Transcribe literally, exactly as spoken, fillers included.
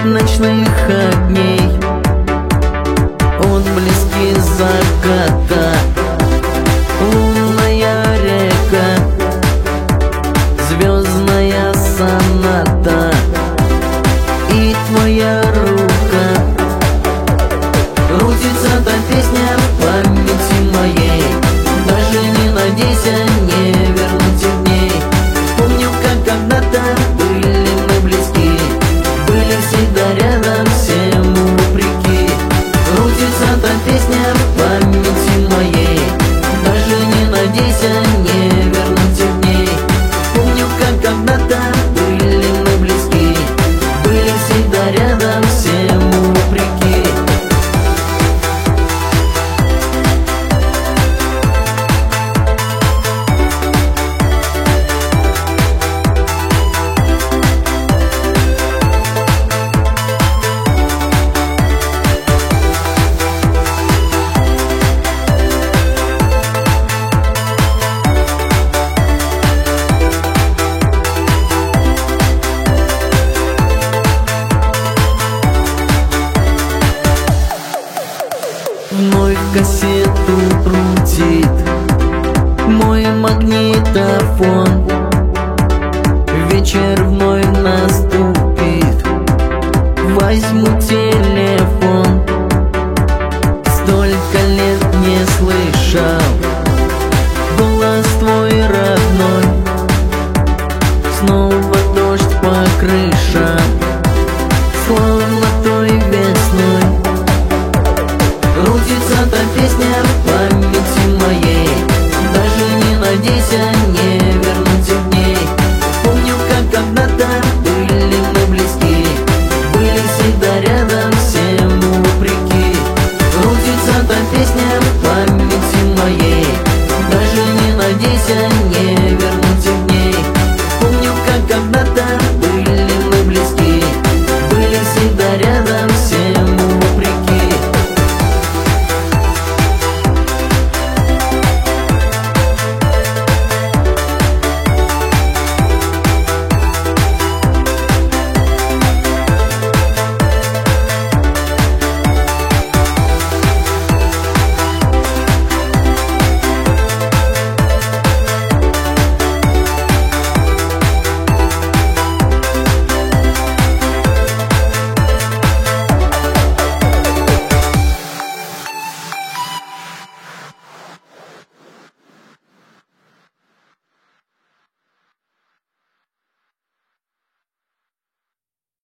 ночных огней, отблески заката, лунная река, звездная соната и твоя рука. Крутится та песня в памяти моей, даже не надейся не вернуть в ней. Помню, как когда-то были мы близки, были всегда рядом, всем вопреки. Крутится та песня в памяти моей, даже не надейся не вернуть в ней. Помню, как когда-то были мы близки, были всегда рядом, всем вопреки. Вновь кассету крутит мой магнитофон. Вечер вновь наступит, возьму телефон.